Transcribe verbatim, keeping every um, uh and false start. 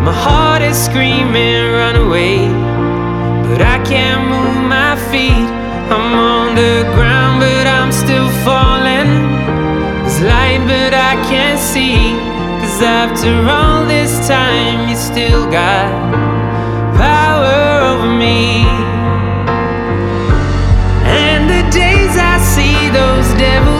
My heart is screaming, run away, but I can't move my feet. I'm on the ground, but I'm still falling. There's light, but I can't see. 'Cause after all this time, you still got power over me.